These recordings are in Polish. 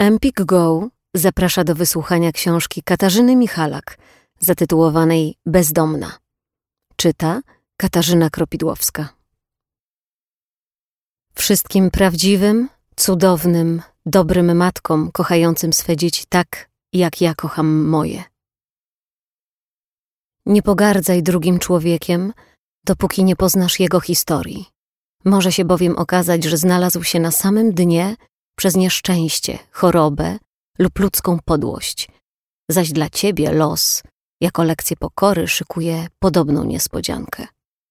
Empik Go zaprasza do wysłuchania książki Katarzyny Michalak zatytułowanej Bezdomna. Czyta Katarzyna Kropidłowska. Wszystkim prawdziwym, cudownym, dobrym matkom kochającym swe dzieci tak, jak ja kocham moje. Nie pogardzaj drugim człowiekiem, dopóki nie poznasz jego historii. Może się bowiem okazać, że znalazł się na samym dnie przez nieszczęście, chorobę lub ludzką podłość. Zaś dla ciebie los, jako lekcję pokory, szykuje podobną niespodziankę.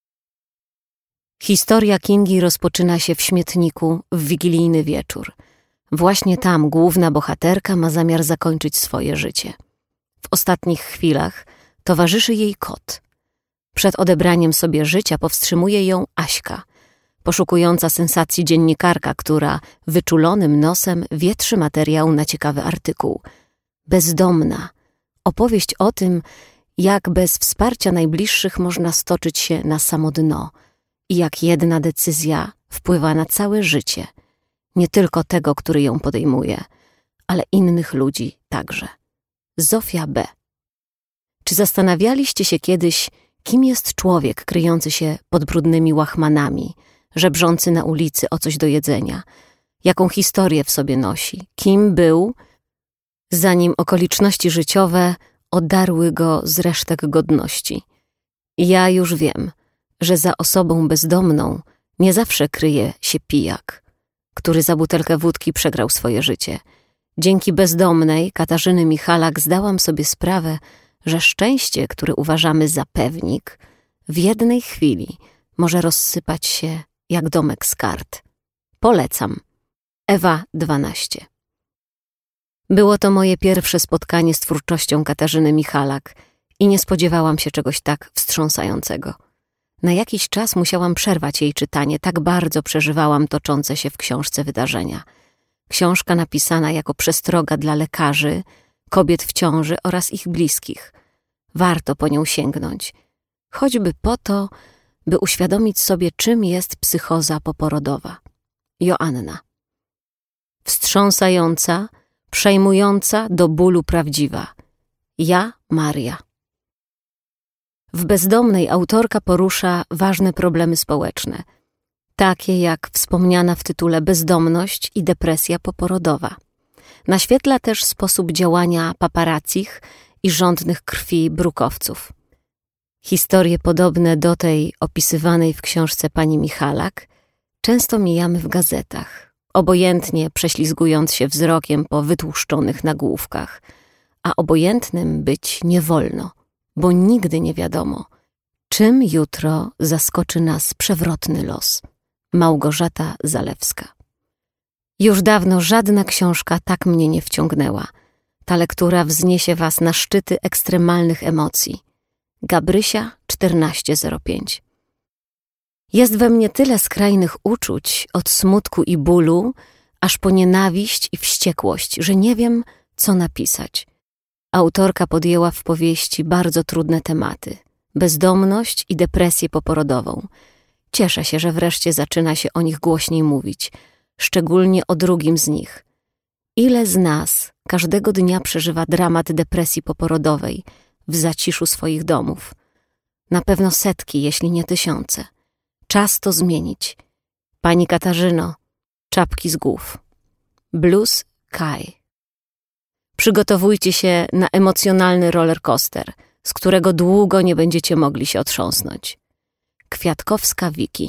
Historia Kingi rozpoczyna się w śmietniku w wigilijny wieczór. Właśnie tam główna bohaterka ma zamiar zakończyć swoje życie. W ostatnich chwilach towarzyszy jej kot. Przed odebraniem sobie życia powstrzymuje ją Aśka, poszukująca sensacji dziennikarka, która wyczulonym nosem wietrzy materiał na ciekawy artykuł. Bezdomna. Opowieść o tym, jak bez wsparcia najbliższych można stoczyć się na samo dno i jak jedna decyzja wpływa na całe życie. Nie tylko tego, który ją podejmuje, ale innych ludzi także. Zofia B. Czy zastanawialiście się kiedyś, kim jest człowiek kryjący się pod brudnymi łachmanami, żebrzący na ulicy o coś do jedzenia? Jaką historię w sobie nosi? Kim był, zanim okoliczności życiowe odarły go z resztek godności? Ja już wiem, że za osobą bezdomną nie zawsze kryje się pijak, który za butelkę wódki przegrał swoje życie. Dzięki bezdomnej Katarzyny Michalak zdałam sobie sprawę, że szczęście, które uważamy za pewnik, w jednej chwili może rozsypać się jak domek z kart. Polecam. Ewa 12. Było to moje pierwsze spotkanie z twórczością Katarzyny Michalak i nie spodziewałam się czegoś tak wstrząsającego. Na jakiś czas musiałam przerwać jej czytanie, tak bardzo przeżywałam toczące się w książce wydarzenia. Książka napisana jako przestroga dla lekarzy, kobiet w ciąży oraz ich bliskich. Warto po nią sięgnąć, choćby po to, by uświadomić sobie, czym jest psychoza poporodowa. Joanna. Wstrząsająca, przejmująca, do bólu prawdziwa. Ja, Maria. W Bezdomnej autorka porusza ważne problemy społeczne, takie jak wspomniana w tytule bezdomność i depresja poporodowa. Naświetla też sposób działania paparazzich i żądnych krwi brukowców. Historie podobne do tej opisywanej w książce pani Michalak często mijamy w gazetach, obojętnie prześlizgując się wzrokiem po wytłuszczonych nagłówkach, a obojętnym być nie wolno, bo nigdy nie wiadomo, czym jutro zaskoczy nas przewrotny los. Małgorzata Zalewska. Już dawno żadna książka tak mnie nie wciągnęła. Ta lektura wzniesie was na szczyty ekstremalnych emocji. Gabrysia 1405. Jest we mnie tyle skrajnych uczuć, od smutku i bólu, aż po nienawiść i wściekłość, że nie wiem, co napisać. Autorka podjęła w powieści bardzo trudne tematy. Bezdomność i depresję poporodową. Cieszę się, że wreszcie zaczyna się o nich głośniej mówić, szczególnie o drugim z nich. Ile z nas każdego dnia przeżywa dramat depresji poporodowej w zaciszu swoich domów? Na pewno setki, jeśli nie tysiące. Czas to zmienić. Pani Katarzyno, czapki z głów. Blues Kai. Przygotowujcie się na emocjonalny rollercoaster, z którego długo nie będziecie mogli się otrząsnąć. Kwiatkowska Wiki.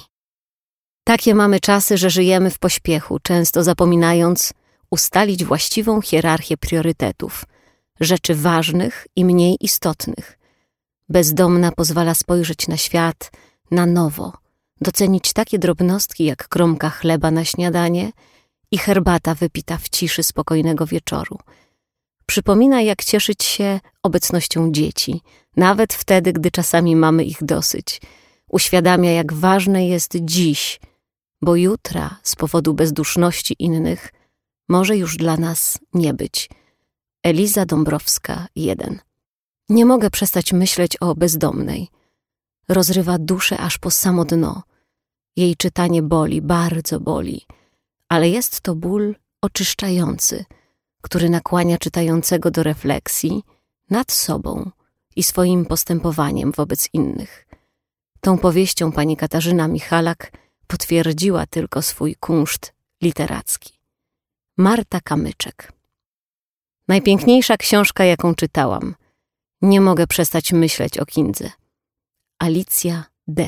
Takie mamy czasy, że żyjemy w pośpiechu, często zapominając ustalić właściwą hierarchię priorytetów, rzeczy ważnych i mniej istotnych. Bezdomna pozwala spojrzeć na świat na nowo, docenić takie drobnostki jak kromka chleba na śniadanie i herbata wypita w ciszy spokojnego wieczoru. Przypomina, jak cieszyć się obecnością dzieci, nawet wtedy, gdy czasami mamy ich dosyć. Uświadamia, jak ważne jest dziś, bo jutra z powodu bezduszności innych może już dla nas nie być. Eliza Dąbrowska 1. Nie mogę przestać myśleć o Bezdomnej. Rozrywa duszę aż po samo dno. Jej czytanie boli, bardzo boli, ale jest to ból oczyszczający, który nakłania czytającego do refleksji nad sobą i swoim postępowaniem wobec innych. Tą powieścią pani Katarzyna Michalak potwierdziła tylko swój kunszt literacki. Marta Kamyczek. Najpiękniejsza książka, jaką czytałam. Nie mogę przestać myśleć o Kindze. Alicja D.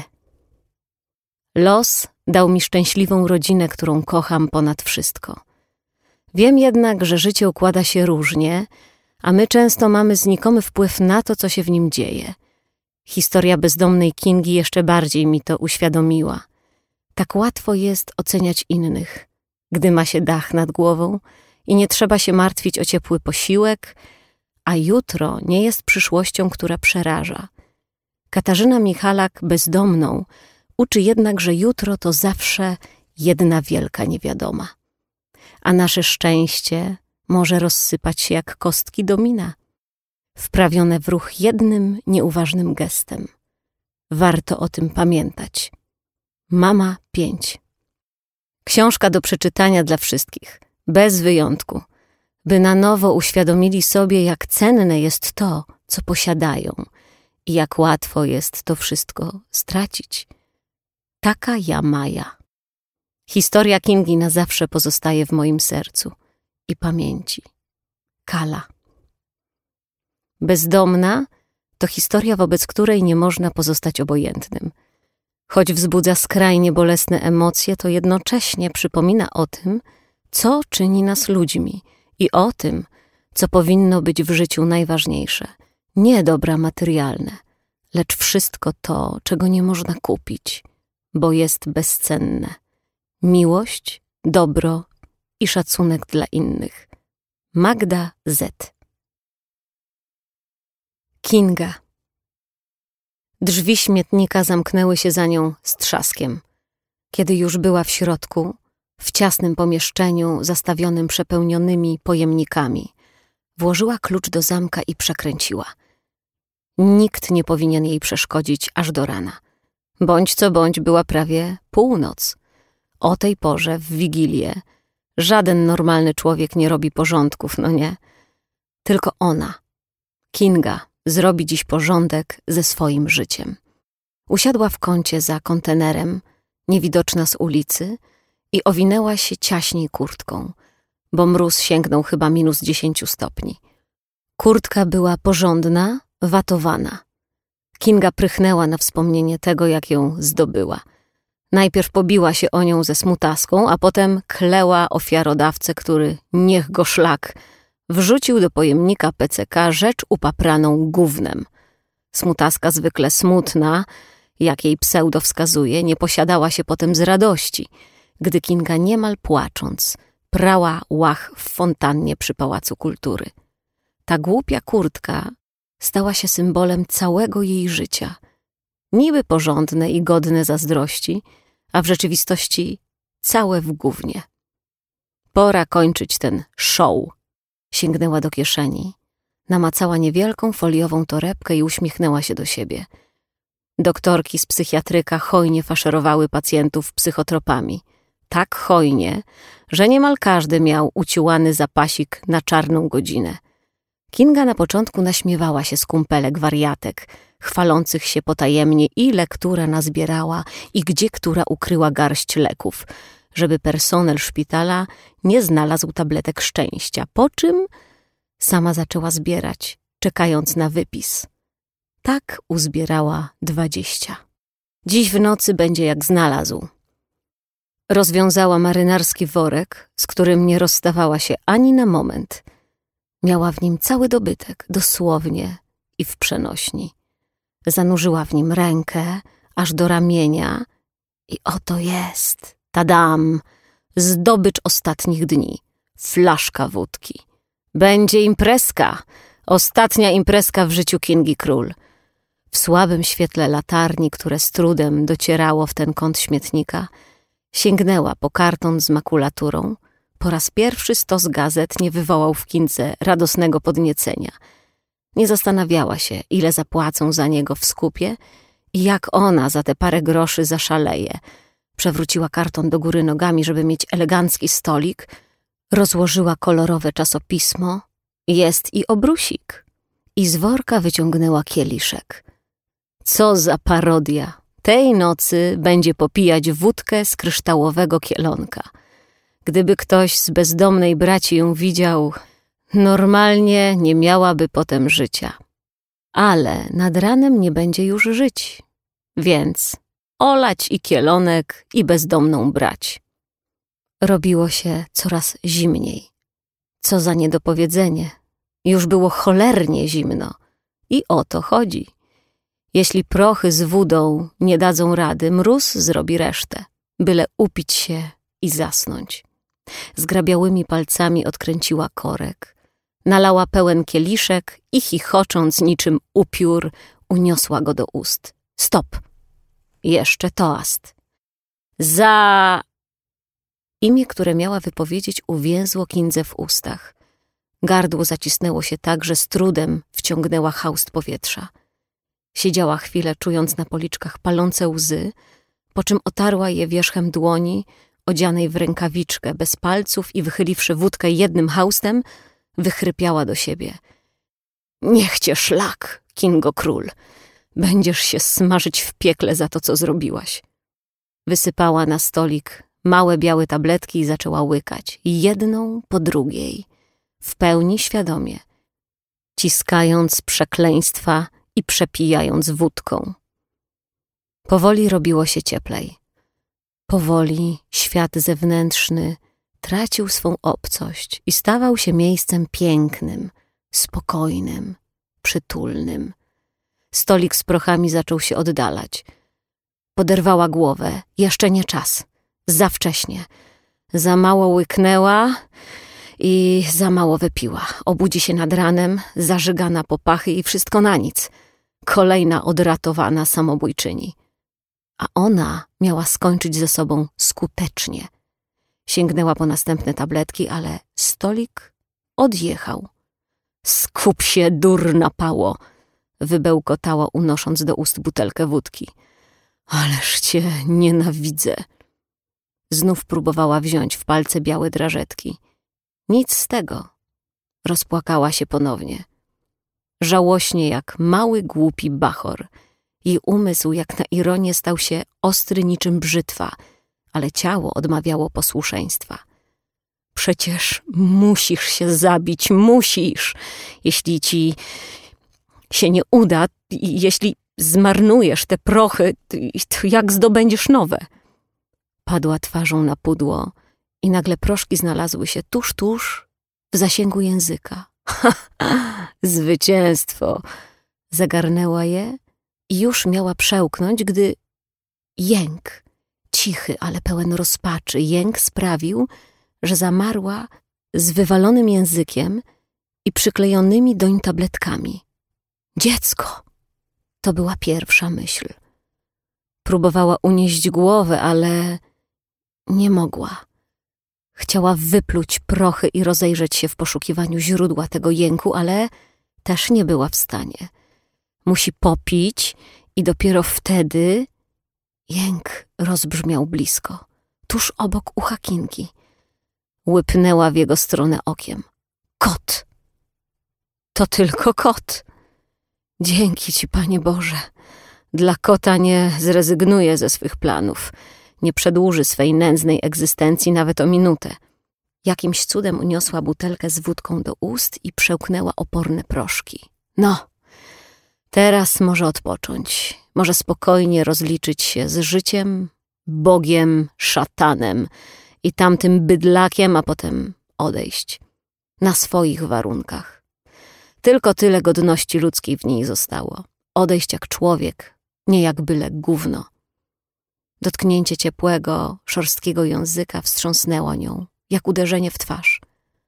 Los dał mi szczęśliwą rodzinę, którą kocham ponad wszystko. Wiem jednak, że życie układa się różnie, a my często mamy znikomy wpływ na to, co się w nim dzieje. Historia bezdomnej Kingi jeszcze bardziej mi to uświadomiła. Tak łatwo jest oceniać innych, gdy ma się dach nad głową i nie trzeba się martwić o ciepły posiłek, a jutro nie jest przyszłością, która przeraża. Katarzyna Michalak bezdomną uczy jednak, że jutro to zawsze jedna wielka niewiadoma. A nasze szczęście może rozsypać się jak kostki domina, wprawione w ruch jednym nieuważnym gestem. Warto o tym pamiętać. Mama 5. Książka do przeczytania dla wszystkich, bez wyjątku, by na nowo uświadomili sobie, jak cenne jest to, co posiadają i jak łatwo jest to wszystko stracić. Taka ja Maja. Historia Kingi na zawsze pozostaje w moim sercu i pamięci. Kala. Bezdomna to historia, wobec której nie można pozostać obojętnym. Choć wzbudza skrajnie bolesne emocje, to jednocześnie przypomina o tym, co czyni nas ludźmi i o tym, co powinno być w życiu najważniejsze. Nie dobra materialne, lecz wszystko to, czego nie można kupić, bo jest bezcenne. Miłość, dobro i szacunek dla innych. Magda Z. Kinga. Drzwi śmietnika zamknęły się za nią z trzaskiem. Kiedy już była w środku, w ciasnym pomieszczeniu zastawionym przepełnionymi pojemnikami, włożyła klucz do zamka i przekręciła. Nikt nie powinien jej przeszkodzić aż do rana. Bądź co bądź była prawie północ. O tej porze, w Wigilię, żaden normalny człowiek nie robi porządków, no nie? Tylko ona, Kinga, zrobi dziś porządek ze swoim życiem. Usiadła w kącie za kontenerem, niewidoczna z ulicy, i owinęła się ciaśniej kurtką, bo mróz sięgnął chyba -10 stopni. Kurtka była porządna, watowana. Kinga prychnęła na wspomnienie tego, jak ją zdobyła. Najpierw pobiła się o nią ze smutaską, a potem kleła ofiarodawcę, który, niech go szlak, wrzucił do pojemnika PCK rzecz upapraną gównem. Smutaska, zwykle smutna, jak jej pseudo wskazuje, nie posiadała się potem z radości, gdy Kinga niemal płacząc prała łach w fontannie przy Pałacu Kultury. Ta głupia kurtka stała się symbolem całego jej życia. Niby porządne i godne zazdrości, a w rzeczywistości całe w gównie. Pora kończyć ten show. Sięgnęła do kieszeni, namacała niewielką foliową torebkę i uśmiechnęła się do siebie. Doktorki z psychiatryka hojnie faszerowały pacjentów psychotropami. Tak hojnie, że niemal każdy miał uciułany zapasik na czarną godzinę. Kinga na początku naśmiewała się z kumpelek wariatek, chwalących się potajemnie, ile która nazbierała i gdzie która ukryła garść leków, żeby personel szpitala nie znalazł tabletek szczęścia, po czym sama zaczęła zbierać, czekając na wypis. Tak uzbierała 20. Dziś w nocy będzie jak znalazł. Rozwiązała marynarski worek, z którym nie rozstawała się ani na moment. Miała w nim cały dobytek, dosłownie i w przenośni. Zanurzyła w nim rękę, aż do ramienia i oto jest, tadam, zdobycz ostatnich dni, flaszka wódki. Będzie imprezka, ostatnia imprezka w życiu Kingi Król. W słabym świetle latarni, które z trudem docierało w ten kąt śmietnika, sięgnęła po karton z makulaturą. Po raz pierwszy stos gazet nie wywołał w Kindze radosnego podniecenia. Nie zastanawiała się, ile zapłacą za niego w skupie i jak ona za te parę groszy zaszaleje. Przewróciła karton do góry nogami, żeby mieć elegancki stolik, Rozłożyła kolorowe czasopismo. Jest i obrusik. I z worka wyciągnęła kieliszek. Co za parodia! Tej nocy będzie popijać wódkę z kryształowego kielonka. Gdyby ktoś z bezdomnej braci ją widział, normalnie nie miałaby potem życia. Ale nad ranem nie będzie już żyć, więc olać i kielonek i bezdomną brać. Robiło się coraz zimniej. Co za niedopowiedzenie. Już było cholernie zimno. I o to chodzi. Jeśli prochy z wódą nie dadzą rady, mróz zrobi resztę, byle upić się i zasnąć. Zgrabiałymi palcami odkręciła korek, nalała pełen kieliszek i chichocząc niczym upiór, uniosła go do ust. Stop! Jeszcze toast. Za... Imię, które miała wypowiedzieć, uwięzło Kindze w ustach. Gardło zacisnęło się tak, że z trudem wciągnęła haust powietrza. Siedziała chwilę, czując na policzkach palące łzy, po czym otarła je wierzchem dłoni, odzianej w rękawiczkę, bez palców i wychyliwszy wódkę jednym haustem, wychrypiała do siebie. Niech cię szlak, Kingo Król. Będziesz się smażyć w piekle za to, co zrobiłaś. Wysypała na stolik małe białe tabletki i zaczęła łykać, jedną po drugiej, w pełni świadomie, ciskając przekleństwa i przepijając wódką. Powoli robiło się cieplej. Powoli świat zewnętrzny tracił swą obcość i stawał się miejscem pięknym, spokojnym, przytulnym. Stolik z prochami zaczął się oddalać. Poderwała głowę. Jeszcze nie czas. Za wcześnie. Za mało łyknęła i za mało wypiła. Obudzi się nad ranem, zażygana po pachy i wszystko na nic. Kolejna odratowana samobójczyni. A ona miała skończyć ze sobą skutecznie. Sięgnęła po następne tabletki, ale stolik odjechał. Skup się, durna pało! Wybełkotała, unosząc do ust butelkę wódki. Ależ cię nienawidzę. Znów próbowała wziąć w palce białe drażetki. Nic z tego. Rozpłakała się ponownie. Żałośnie jak mały, głupi bachor. Jej umysł jak na ironię stał się ostry niczym brzytwa, ale ciało odmawiało posłuszeństwa. Przecież musisz się zabić, musisz. Jeśli ci się nie uda, jeśli zmarnujesz te prochy, to jak zdobędziesz nowe? Padła twarzą na pudło i nagle proszki znalazły się tuż w zasięgu języka. Zwycięstwo! Zagarnęła je i już miała przełknąć, gdy jęk, cichy, ale pełen rozpaczy, jęk sprawił, że zamarła z wywalonym językiem i przyklejonymi doń tabletkami. Dziecko! To była pierwsza myśl. Próbowała unieść głowę, ale nie mogła. Chciała wypluć prochy i rozejrzeć się w poszukiwaniu źródła tego jęku, ale też nie była w stanie. Musi popić i dopiero wtedy jęk rozbrzmiał blisko, tuż obok ucha Kingi. Łypnęła w jego stronę okiem. Kot! To tylko kot! Dzięki ci, Panie Boże. Dla kota nie zrezygnuje ze swych planów. Nie przedłuży swej nędznej egzystencji nawet o minutę. Jakimś cudem uniosła butelkę z wódką do ust i przełknęła oporne proszki. No, teraz może odpocząć. Może spokojnie rozliczyć się z życiem, Bogiem, szatanem i tamtym bydlakiem, a potem odejść. Na swoich warunkach. Tylko tyle godności ludzkiej w niej zostało. Odejść jak człowiek, nie jak byle gówno. Dotknięcie ciepłego, szorstkiego języka wstrząsnęło nią, jak uderzenie w twarz.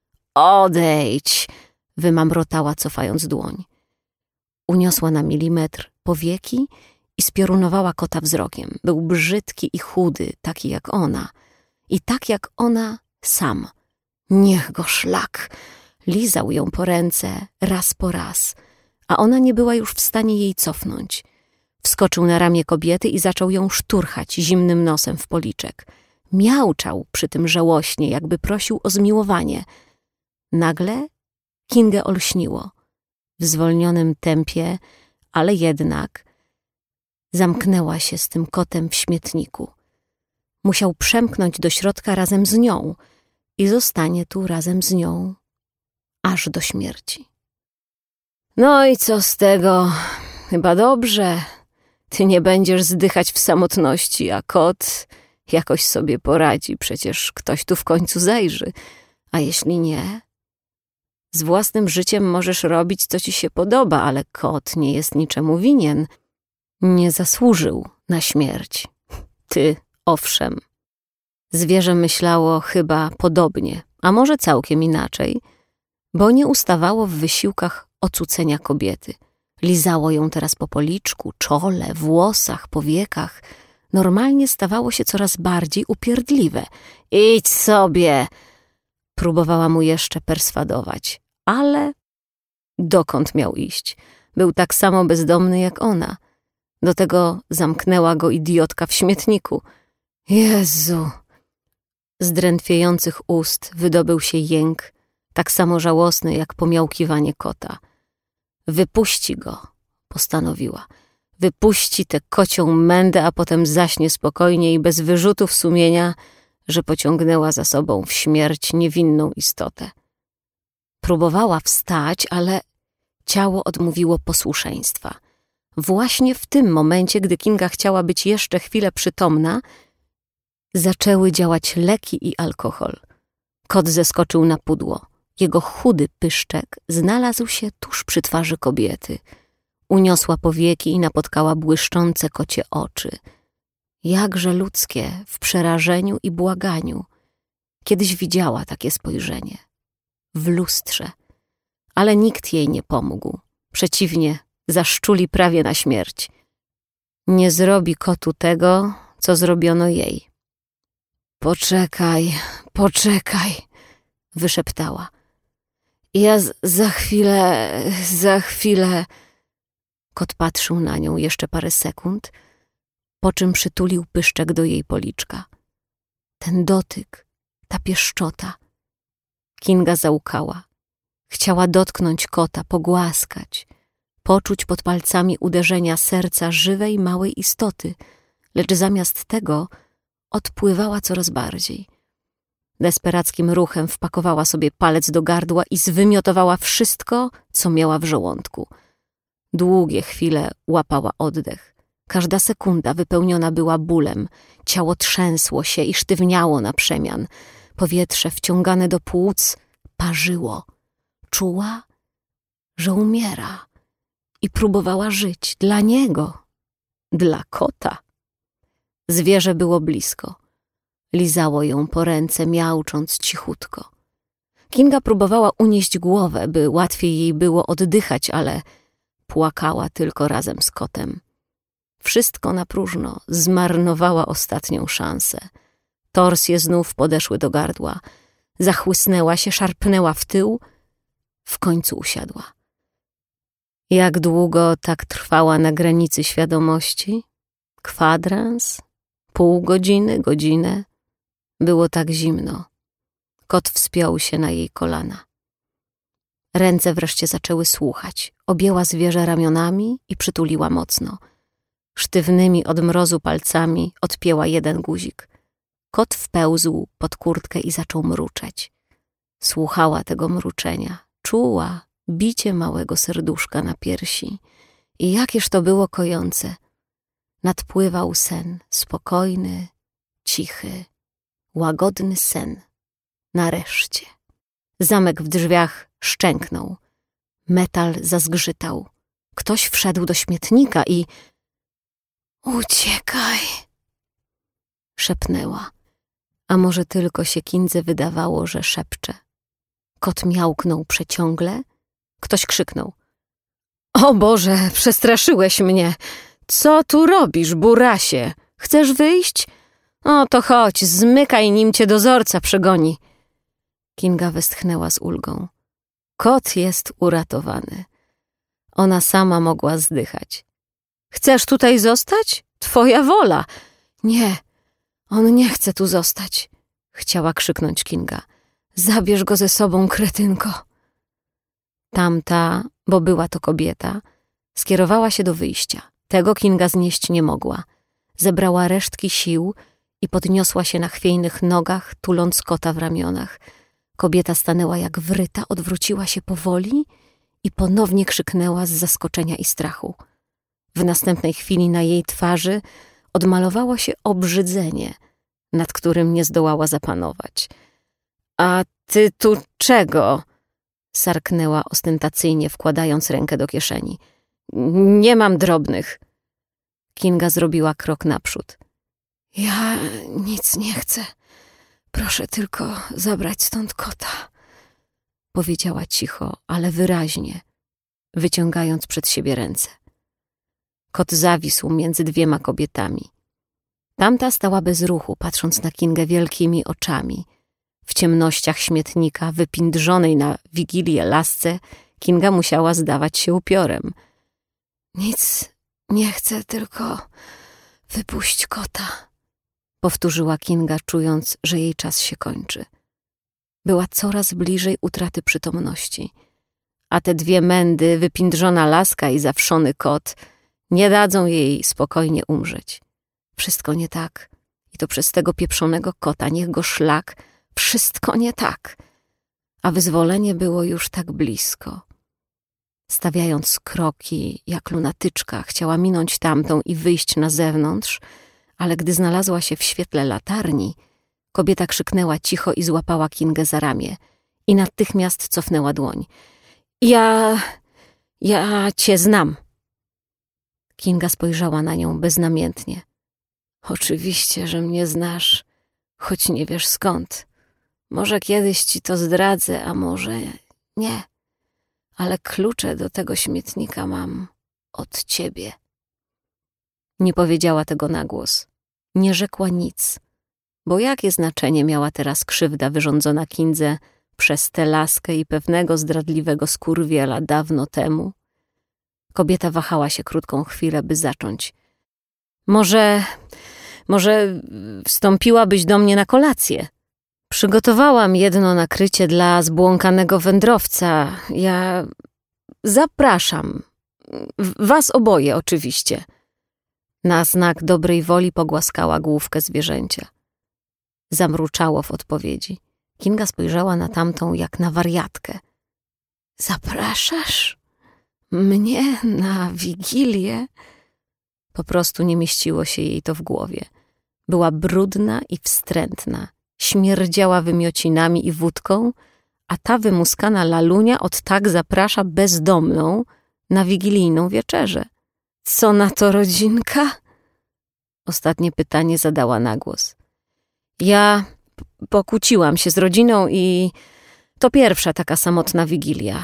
Odejdź! Wymamrotała, cofając dłoń. Uniosła na milimetr powieki i spiorunowała kota wzrokiem. Był brzydki i chudy, taki jak ona. I tak jak ona sam. Niech go szlak! Lizał ją po ręce raz po raz, a ona nie była już w stanie jej cofnąć. Wskoczył na ramię kobiety i zaczął ją szturchać zimnym nosem w policzek. Miauczał przy tym żałośnie, jakby prosił o zmiłowanie. Nagle Kingę olśniło. W zwolnionym tempie, ale jednak zamknęła się z tym kotem w śmietniku. Musiał przemknąć do środka razem z nią i zostanie tu razem z nią aż do śmierci. No i co z tego? Chyba dobrze. Ty nie będziesz zdychać w samotności, a kot jakoś sobie poradzi. Przecież ktoś tu w końcu zajrzy. A jeśli nie? Z własnym życiem możesz robić, co ci się podoba, ale kot nie jest niczemu winien. Nie zasłużył na śmierć. Ty, owszem. Zwierzę myślało chyba podobnie, a może całkiem inaczej, bo nie ustawało w wysiłkach ocucenia kobiety. Lizało ją teraz po policzku, czole, włosach, powiekach. Normalnie stawało się coraz bardziej upierdliwe. Idź sobie! Próbowała mu jeszcze perswadować, ale dokąd miał iść? Był tak samo bezdomny jak ona. Do tego zamknęła go idiotka w śmietniku. Jezu! Z drętwiejących ust wydobył się jęk, tak samo żałosny jak pomiałkiwanie kota. Wypuści go, postanowiła. Wypuści tę kocią mędę, a potem zaśnie spokojnie i bez wyrzutów sumienia, że pociągnęła za sobą w śmierć niewinną istotę. Próbowała wstać, ale ciało odmówiło posłuszeństwa. Właśnie w tym momencie, gdy Kinga chciała być jeszcze chwilę przytomna, zaczęły działać leki i alkohol. Kot zeskoczył na pudło. Jego chudy pyszczek znalazł się tuż przy twarzy kobiety. Uniosła powieki i napotkała błyszczące kocie oczy. Jakże ludzkie w przerażeniu i błaganiu. Kiedyś widziała takie spojrzenie. W lustrze. Ale nikt jej nie pomógł. Przeciwnie, zaszczuli prawie na śmierć. Nie zrobi kotu tego, co zrobiono jej. Poczekaj, wyszeptała. Ja za chwilę... Kot patrzył na nią jeszcze parę sekund, po czym przytulił pyszczek do jej policzka. Ten dotyk, ta pieszczota. Kinga załkała. Chciała dotknąć kota, pogłaskać, poczuć pod palcami uderzenia serca żywej, małej istoty, lecz zamiast tego odpływała coraz bardziej. Desperackim ruchem wpakowała sobie palec do gardła i zwymiotowała wszystko, co miała w żołądku. Długie chwile łapała oddech. Każda sekunda wypełniona była bólem. Ciało trzęsło się i sztywniało na przemian. Powietrze wciągane do płuc parzyło. Czuła, że umiera i próbowała żyć dla niego, dla kota. Zwierzę było blisko. Lizało ją po ręce, miaucząc cichutko. Kinga próbowała unieść głowę, by łatwiej jej było oddychać, ale płakała tylko razem z kotem. Wszystko na próżno, zmarnowała ostatnią szansę. Torsje znów podeszły do gardła. Zachłysnęła się, szarpnęła w tył, w końcu usiadła. Jak długo tak trwała na granicy świadomości? Kwadrans? Pół godziny, godzinę? Było tak zimno. Kot wspiął się na jej kolana. Ręce wreszcie zaczęły słuchać. Objęła zwierzę ramionami i przytuliła mocno. Sztywnymi od mrozu palcami odpięła jeden guzik. Kot wpełzł pod kurtkę i zaczął mruczeć. Słuchała tego mruczenia. Czuła bicie małego serduszka na piersi. I jakież to było kojące. Nadpływał sen, spokojny, cichy, łagodny sen. Nareszcie. Zamek w drzwiach szczęknął. Metal zazgrzytał. Ktoś wszedł do śmietnika i... Uciekaj! Szepnęła. A może tylko się Kindze wydawało, że szepcze. Kot miałknął przeciągle. Ktoś krzyknął. O Boże, przestraszyłeś mnie! Co tu robisz, burasie? Chcesz wyjść? O, to chodź, zmykaj, nim cię dozorca przegoni. Kinga westchnęła z ulgą. Kot jest uratowany. Ona sama mogła zdychać. Chcesz tutaj zostać? Twoja wola. Nie, On nie chce tu zostać, chciała krzyknąć Kinga. Zabierz go ze sobą, kretynko. Tamta, bo była to kobieta, skierowała się do wyjścia. Tego Kinga znieść nie mogła. Zebrała resztki sił i podniosła się na chwiejnych nogach, tuląc kota w ramionach. Kobieta stanęła jak wryta, odwróciła się powoli i ponownie krzyknęła z zaskoczenia i strachu. W następnej chwili na jej twarzy odmalowało się obrzydzenie, nad którym nie zdołała zapanować. A ty tu czego? Sarknęła ostentacyjnie, wkładając rękę do kieszeni. Nie mam drobnych. Kinga zrobiła krok naprzód. Ja nic nie chcę. Proszę tylko zabrać stąd kota. Powiedziała cicho, ale wyraźnie, wyciągając przed siebie ręce. Kot zawisł między dwiema kobietami. Tamta stała bez ruchu, patrząc na Kingę wielkimi oczami. W ciemnościach śmietnika, wypindrzonej na wigilię lasce, Kinga musiała zdawać się upiorem. Nic nie chcę, tylko wypuść kota, powtórzyła Kinga, czując, że jej czas się kończy. Była coraz bliżej utraty przytomności, a te dwie mędy, wypindrzona laska i zawszony kot, nie dadzą jej spokojnie umrzeć. Wszystko nie tak. I to przez tego pieprzonego kota, niech go szlak, wszystko nie tak. A wyzwolenie było już tak blisko. Stawiając kroki, jak lunatyczka, chciała minąć tamtą i wyjść na zewnątrz, ale gdy znalazła się w świetle latarni, kobieta krzyknęła cicho i złapała Kingę za ramię i natychmiast cofnęła dłoń. Ja cię znam. Kinga spojrzała na nią beznamiętnie. Oczywiście, że mnie znasz, choć nie wiesz skąd. Może kiedyś ci to zdradzę, a może nie. Ale klucze do tego śmietnika mam od ciebie. Nie powiedziała tego na głos. Nie rzekła nic. Bo jakie znaczenie miała teraz krzywda wyrządzona Kindze przez tę laskę i pewnego zdradliwego skurwiela dawno temu? Kobieta wahała się krótką chwilę, by zacząć. Może wstąpiłabyś do mnie na kolację? Przygotowałam jedno nakrycie dla zbłąkanego wędrowca. Ja zapraszam. Was oboje oczywiście. Na znak dobrej woli pogłaskała główkę zwierzęcia. Zamruczało w odpowiedzi. Kinga spojrzała na tamtą jak na wariatkę. Zapraszasz mnie na wigilię? Po prostu nie mieściło się jej to w głowie. Była brudna i wstrętna. Śmierdziała wymiocinami i wódką, a ta wymuskana lalunia od tak zaprasza bezdomną na wigilijną wieczerzę. Co na to, rodzinka? Ostatnie pytanie zadała na głos. Ja pokłóciłam się z rodziną i to pierwsza taka samotna wigilia.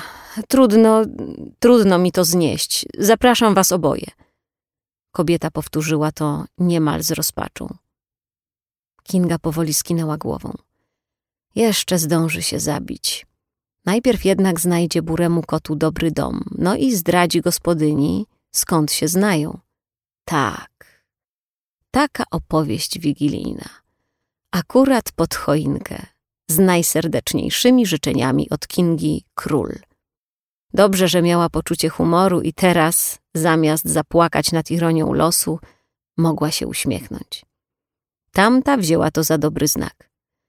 Trudno mi to znieść. Zapraszam was oboje. Kobieta powtórzyła to niemal z rozpaczą. Kinga powoli skinęła głową. Jeszcze zdąży się zabić. Najpierw jednak znajdzie buremu kotu dobry dom, no i zdradzi gospodyni, skąd się znają. Tak, taka opowieść wigilijna. Akurat pod choinkę, z najserdeczniejszymi życzeniami od Kingi Król. Dobrze, że miała poczucie humoru i teraz, zamiast zapłakać nad ironią losu, mogła się uśmiechnąć. Tamta wzięła to za dobry znak.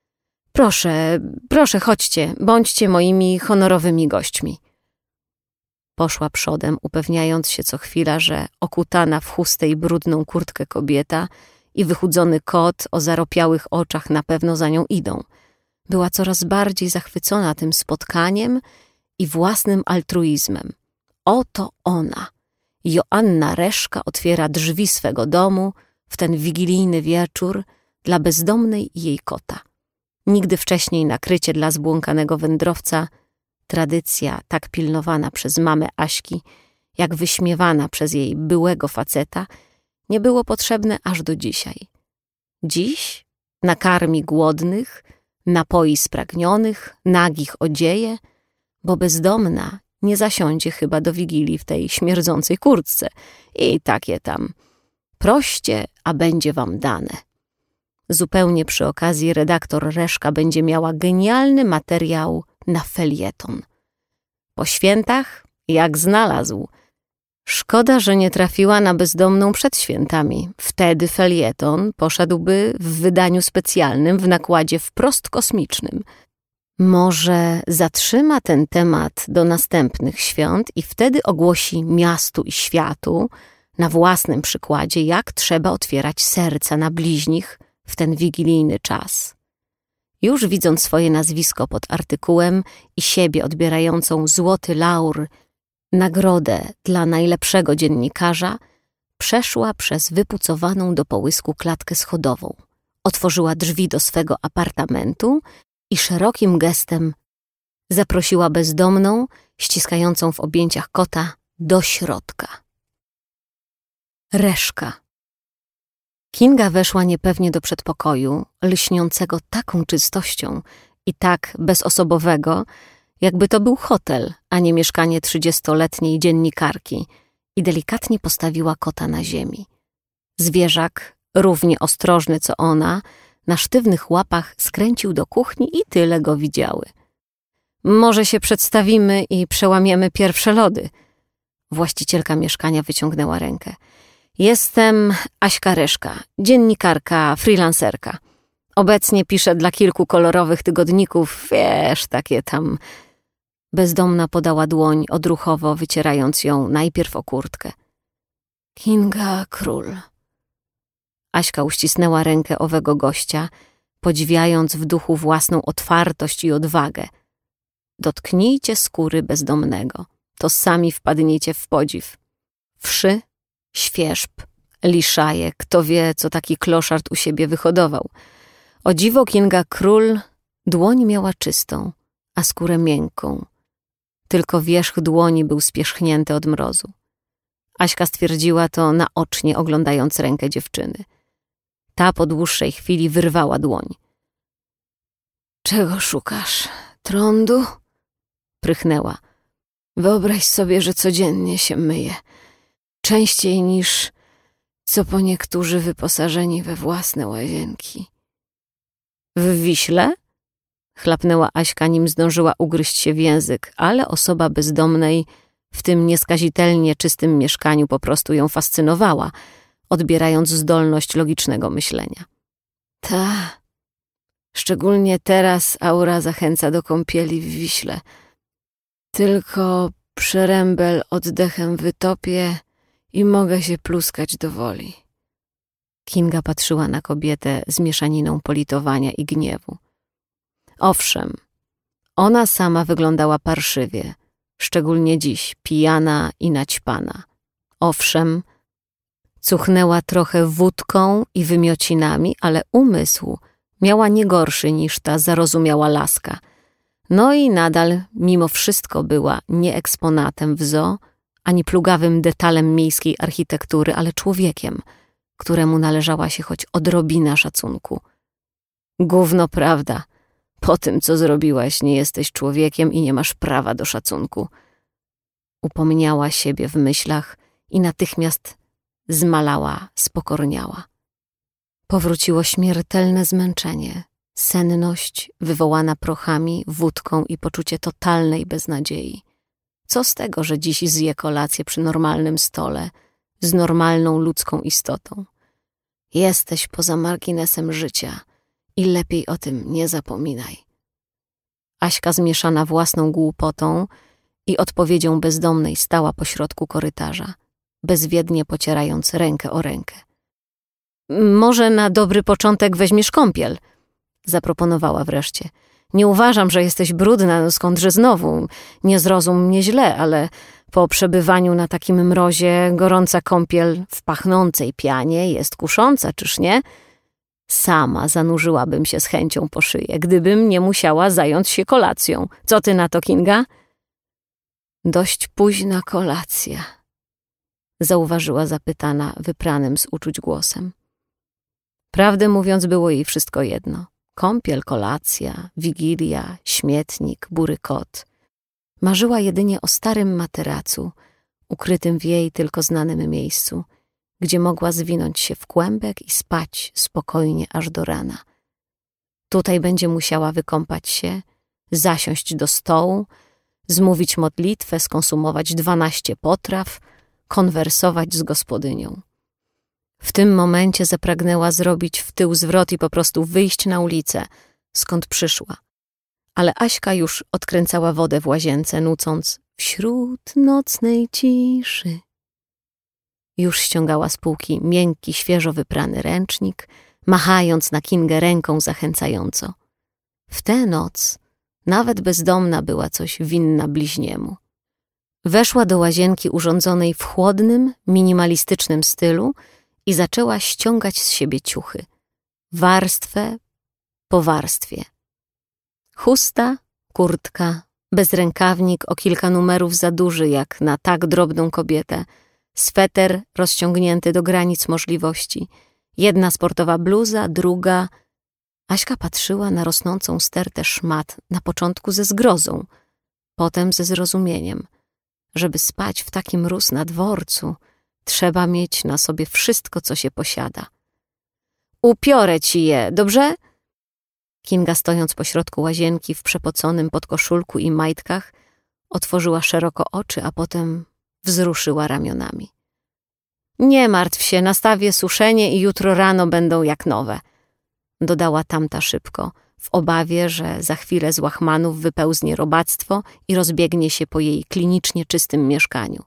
Proszę, chodźcie, bądźcie moimi honorowymi gośćmi. Poszła przodem, upewniając się co chwila, że okutana w chustę i brudną kurtkę kobieta i wychudzony kot o zaropiałych oczach na pewno za nią idą. Była coraz bardziej zachwycona tym spotkaniem i własnym altruizmem. Oto ona, Joanna Reszka, otwiera drzwi swego domu w ten wigilijny wieczór dla bezdomnej i jej kota. Nigdy wcześniej nakrycie dla zbłąkanego wędrowca, tradycja tak pilnowana przez mamę Aśki, jak wyśmiewana przez jej byłego faceta, nie było potrzebne aż do dzisiaj. Dziś nakarmi głodnych, napoi spragnionych, nagich odzieje, bo bezdomna nie zasiądzie chyba do wigilii w tej śmierdzącej kurtce i takie tam. Proście, a będzie wam dane. Zupełnie przy okazji redaktor Reszka będzie miała genialny materiał na felieton. Po świętach jak znalazł. Szkoda, że nie trafiła na Bezdomną przed świętami. Wtedy felieton poszedłby w wydaniu specjalnym w nakładzie wprost kosmicznym. Może zatrzyma ten temat do następnych świąt i wtedy ogłosi miastu i światu na własnym przykładzie, jak trzeba otwierać serca na bliźnich w ten wigilijny czas. Już widząc swoje nazwisko pod artykułem i siebie odbierającą złoty laur, nagrodę dla najlepszego dziennikarza, przeszła przez wypucowaną do połysku klatkę schodową, otworzyła drzwi do swego apartamentu i szerokim gestem zaprosiła Bezdomną, ściskającą w objęciach kota, do środka. Reszka. Kinga weszła niepewnie do przedpokoju, lśniącego taką czystością i tak bezosobowego, jakby to był hotel, a nie mieszkanie 30-letniej dziennikarki, i delikatnie postawiła kota na ziemi. Zwierzak, równie ostrożny co ona, na sztywnych łapach skręcił do kuchni i tyle go widziały. Może się przedstawimy i przełamiemy pierwsze lody. Właścicielka mieszkania wyciągnęła rękę. Jestem Aśka Reszka, dziennikarka, freelancerka. Obecnie piszę dla kilku kolorowych tygodników, wiesz, takie tam. Bezdomna podała dłoń odruchowo, wycierając ją najpierw o kurtkę. Kinga Król. Aśka uścisnęła rękę owego gościa, podziwiając w duchu własną otwartość i odwagę. Dotknijcie skóry Bezdomnego, to sami wpadniecie w podziw. Wszy, świerzb, liszaje, kto wie, co taki kloszard u siebie wyhodował. O dziwo Kinga Król dłoń miała czystą, a skórę miękką. Tylko wierzch dłoni był spierzchnięty od mrozu. Aśka stwierdziła to naocznie, oglądając rękę dziewczyny. Ta po dłuższej chwili wyrwała dłoń. Czego szukasz? Trądu? Prychnęła. Wyobraź sobie, że codziennie się myję. Częściej niż co po niektórzy wyposażeni we własne łazienki. W Wiśle? Chlapnęła Aśka, nim zdążyła ugryźć się w język, ale osoba Bezdomnej w tym nieskazitelnie czystym mieszkaniu po prostu ją fascynowała, odbierając zdolność logicznego myślenia. Ta, szczególnie teraz aura zachęca do kąpieli w Wiśle. Tylko przerębel oddechem wytopię i mogę się pluskać do woli. Kinga patrzyła na kobietę z mieszaniną politowania i gniewu. Owszem, ona sama wyglądała parszywie, szczególnie dziś, pijana i naćpana. Owszem, cuchnęła trochę wódką i wymiocinami, ale umysł miała nie gorszy niż ta zarozumiała laska. No i nadal, mimo wszystko, była nie eksponatem w zoo, ani plugawym detalem miejskiej architektury, ale człowiekiem, któremu należała się choć odrobina szacunku. Gówno prawda, po tym, co zrobiłaś, nie jesteś człowiekiem i nie masz prawa do szacunku. Upomniała siebie w myślach i natychmiast zmalała, spokorniała. Powróciło śmiertelne zmęczenie, senność wywołana prochami, wódką i poczucie totalnej beznadziei. Co z tego, że dziś zje kolację przy normalnym stole, z normalną ludzką istotą? Jesteś poza marginesem życia i lepiej o tym nie zapominaj. Aśka, zmieszana własną głupotą i odpowiedzią Bezdomnej, stała pośrodku korytarza, bezwiednie pocierając rękę o rękę. Może na dobry początek weźmiesz kąpiel, zaproponowała wreszcie. Nie uważam, że jesteś brudna, no skądże znowu. Nie zrozum mnie źle, ale po przebywaniu na takim mrozie gorąca kąpiel w pachnącej pianie jest kusząca, czyż nie? Sama zanurzyłabym się z chęcią po szyję, gdybym nie musiała zająć się kolacją. Co ty na to, Kinga? Dość późna kolacja, zauważyła zapytana wypranym z uczuć głosem. Prawdę mówiąc, było jej wszystko jedno. Kąpiel, kolacja, wigilia, śmietnik, bury kot. Marzyła jedynie o starym materacu, ukrytym w jej tylko znanym miejscu gdzie mogła zwinąć się w kłębek i spać spokojnie aż do rana. Tutaj będzie musiała wykąpać się, zasiąść do stołu, zmówić modlitwę, skonsumować 12 potraw, konwersować z gospodynią. W tym momencie zapragnęła zrobić w tył zwrot i po prostu wyjść na ulicę, skąd przyszła. Ale Aśka już odkręcała wodę w łazience, nucąc wśród nocnej ciszy. Już ściągała z półki miękki, świeżo wyprany ręcznik, machając na Kingę ręką zachęcająco. W tę noc nawet bezdomna była coś winna bliźniemu. Weszła do łazienki urządzonej w chłodnym, minimalistycznym stylu i zaczęła ściągać z siebie ciuchy. Warstwę po warstwie. Chusta, kurtka, bezrękawnik o kilka numerów za duży jak na tak drobną kobietę, sweter rozciągnięty do granic możliwości, jedna sportowa bluza, druga. Aśka patrzyła na rosnącą stertę szmat na początku ze zgrozą, potem ze zrozumieniem. Żeby spać w taki mróz na dworcu, trzeba mieć na sobie wszystko, co się posiada. Upiorę ci je, dobrze? Kinga, stojąc pośrodku łazienki w przepoconym podkoszulku i majtkach, otworzyła szeroko oczy, a potem wzruszyła ramionami. Nie martw się, nastawię suszenie i jutro rano będą jak nowe, dodała tamta szybko, w obawie, że za chwilę z łachmanów wypełznie robactwo i rozbiegnie się po jej klinicznie czystym mieszkaniu.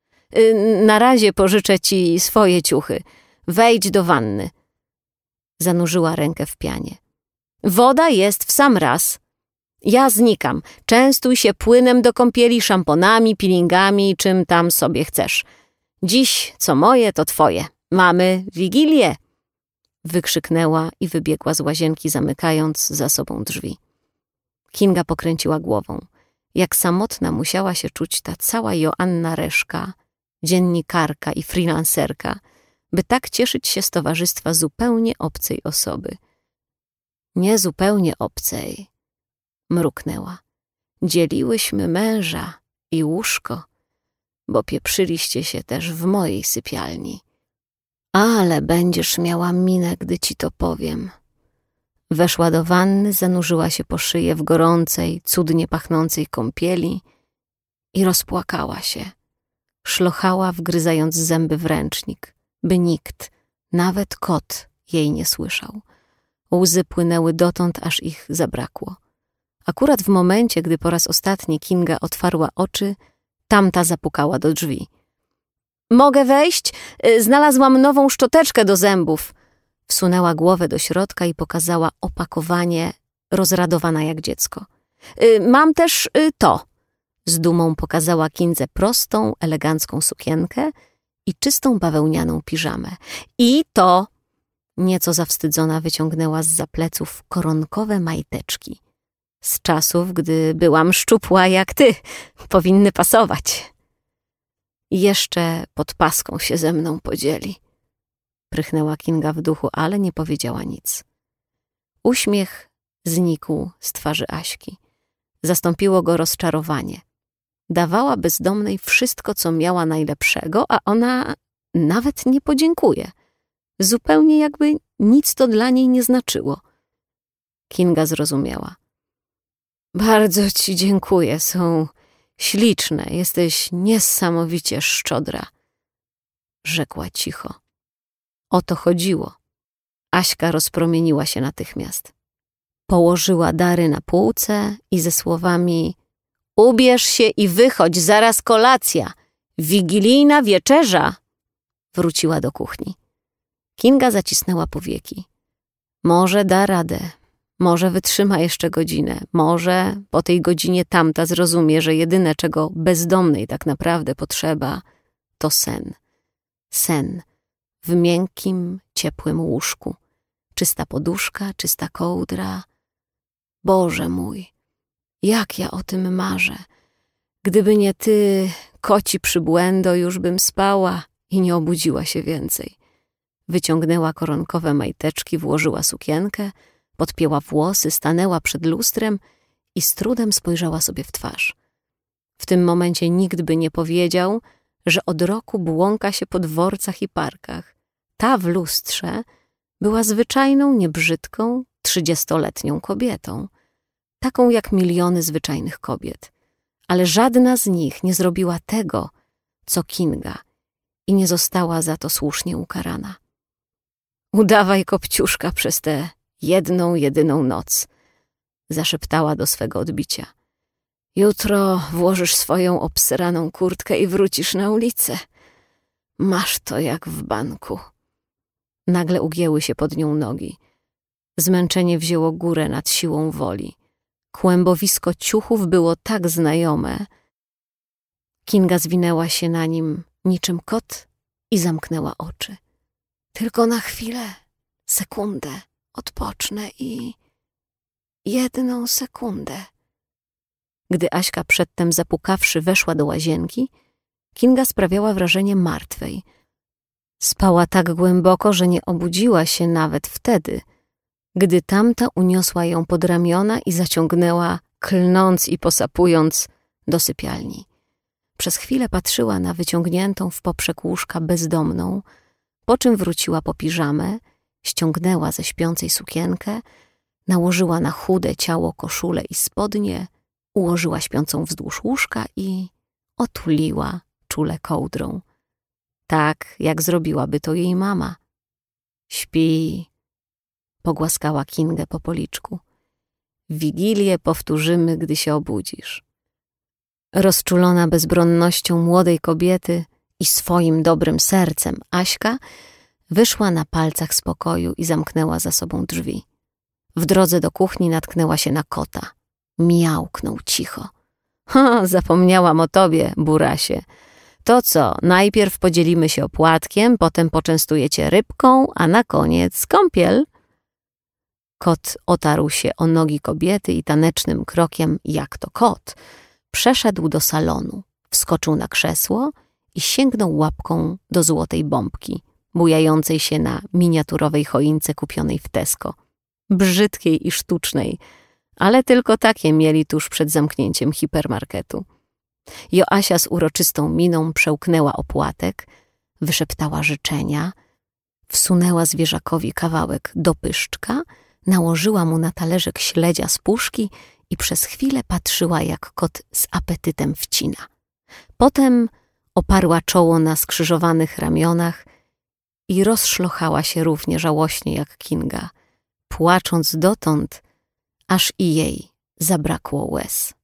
Na razie pożyczę ci swoje ciuchy. Wejdź do wanny. Zanurzyła rękę w pianie. Woda jest w sam raz. Ja znikam. Częstuj się płynem do kąpieli, szamponami, peelingami, czym tam sobie chcesz. Dziś co moje, to twoje. Mamy wigilię. Wykrzyknęła i wybiegła z łazienki, zamykając za sobą drzwi. Kinga pokręciła głową. Jak samotna musiała się czuć ta cała Joanna Reszka, dziennikarka i freelancerka, by tak cieszyć się z towarzystwa zupełnie obcej osoby. Nie zupełnie obcej, mruknęła. Dzieliłyśmy męża i łóżko, bo pieprzyliście się też w mojej sypialni. Ale będziesz miała minę, gdy ci to powiem. Weszła do wanny, zanurzyła się po szyję w gorącej, cudnie pachnącej kąpieli i rozpłakała się. Szlochała, wgryzając zęby w ręcznik, by nikt, nawet kot, jej nie słyszał. Łzy płynęły dotąd, aż ich zabrakło. Akurat w momencie, gdy po raz ostatni Kinga otwarła oczy, tamta zapukała do drzwi. Mogę wejść? Znalazłam nową szczoteczkę do zębów. Wsunęła głowę do środka i pokazała opakowanie, rozradowana jak dziecko. Mam też to. Z dumą pokazała Kindze prostą, elegancką sukienkę i czystą bawełnianą piżamę. I to, nieco zawstydzona, wyciągnęła zza pleców koronkowe majteczki. Z czasów, gdy byłam szczupła jak ty, powinny pasować. Jeszcze pod paską się ze mną podzieli. Prychnęła Kinga w duchu, ale nie powiedziała nic. Uśmiech znikł z twarzy Aśki. Zastąpiło go rozczarowanie. Dawała bezdomnej wszystko, co miała najlepszego, a ona nawet nie podziękuje. Zupełnie jakby nic to dla niej nie znaczyło. Kinga zrozumiała. Bardzo ci dziękuję, są śliczne, jesteś niesamowicie szczodra, rzekła cicho. O to chodziło. Aśka rozpromieniła się natychmiast. Położyła dary na półce i ze słowami ubierz się i wychodź, zaraz kolacja, wigilijna wieczerza, wróciła do kuchni. Kinga zacisnęła powieki. Może da radę, może wytrzyma jeszcze godzinę, może po tej godzinie tamta zrozumie, że jedyne, czego bezdomnej tak naprawdę potrzeba, to sen. Sen w miękkim, ciepłym łóżku. Czysta poduszka, czysta kołdra. Boże mój, jak ja o tym marzę. Gdyby nie ty, koci przybłędo, już bym spała i nie obudziła się więcej. Wyciągnęła koronkowe majteczki, włożyła sukienkę, podpięła włosy, stanęła przed lustrem i z trudem spojrzała sobie w twarz. W tym momencie nikt by nie powiedział, że od roku błąka się po dworcach i parkach. Ta w lustrze była zwyczajną, niebrzydką, 30-letnią kobietą, taką jak miliony zwyczajnych kobiet. Ale żadna z nich nie zrobiła tego, co Kinga, i nie została za to słusznie ukarana. Udawaj, Kopciuszka, przez tę jedną, jedyną noc, zaszeptała do swego odbicia. Jutro włożysz swoją obsraną kurtkę i wrócisz na ulicę. Masz to jak w banku. Nagle ugięły się pod nią nogi. Zmęczenie wzięło górę nad siłą woli. Kłębowisko ciuchów było tak znajome. Kinga zwinęła się na nim niczym kot i zamknęła oczy. Tylko na chwilę, sekundę, odpocznę i... jedną sekundę. Gdy Aśka przedtem zapukawszy weszła do łazienki, Kinga sprawiała wrażenie martwej. Spała tak głęboko, że nie obudziła się nawet wtedy, gdy tamta uniosła ją pod ramiona i zaciągnęła, klnąc i posapując, do sypialni. Przez chwilę patrzyła na wyciągniętą w poprzek łóżka bezdomną, po czym wróciła po piżamę, ściągnęła ze śpiącej sukienkę, nałożyła na chude ciało koszulę i spodnie, ułożyła śpiącą wzdłuż łóżka i otuliła czule kołdrą. Tak, jak zrobiłaby to jej mama. Śpi, pogłaskała Kingę po policzku. Wigilię powtórzymy, gdy się obudzisz. Rozczulona bezbronnością młodej kobiety i swoim dobrym sercem, Aśka wyszła na palcach z pokoju i zamknęła za sobą drzwi. W drodze do kuchni natknęła się na kota. Miałknął cicho. Zapomniałam o tobie, burasie. To co, najpierw podzielimy się opłatkiem, potem poczęstujecie rybką, a na koniec kąpiel. Kot otarł się o nogi kobiety i tanecznym krokiem, jak to kot, przeszedł do salonu, wskoczył na krzesło i sięgnął łapką do złotej bombki, bujającej się na miniaturowej choince kupionej w Tesco. Brzydkiej i sztucznej, ale tylko takie mieli tuż przed zamknięciem hipermarketu. Joasia z uroczystą miną przełknęła opłatek, wyszeptała życzenia, wsunęła zwierzakowi kawałek do pyszczka, nałożyła mu na talerzek śledzia z puszki i przez chwilę patrzyła, jak kot z apetytem wcina. Potem oparła czoło na skrzyżowanych ramionach i rozszlochała się równie żałośnie jak Kinga, płacząc dotąd, aż i jej zabrakło łez.